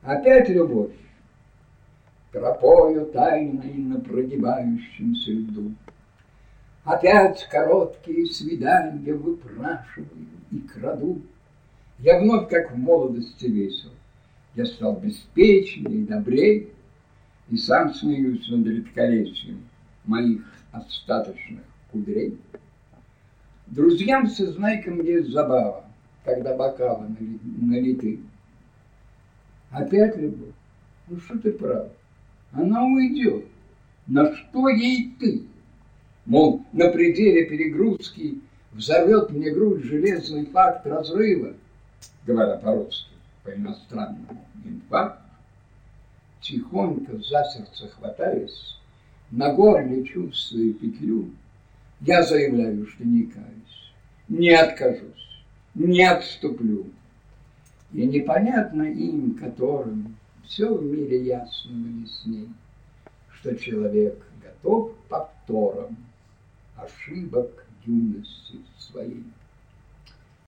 Опять любовь, тропою тайной на прогибающемся льду. Опять короткие свидания выпрашиваю и краду. Я вновь, как в молодости, весел. Я стал беспечнее и добрей, и сам смеюсь над редколесием моих остаточных кудрей. Друзьям всезнайкам есть забава, когда бокалы налиты. Опять любовь? Ну что ты прав? Она уйдет. На что ей ты? Мол, на пределе перегрузки взорвет мне грудь железный факт разрыва, говоря по-русски, по-иностранному, инфаркт. Тихонько за сердце хватаясь, на горле чувствуя петлю, я заявляю, что не каюсь, не откажусь, не отступлю. И непонятно им, которым все в мире ясному ясней, что человек готов к повторам ошибок юности своей.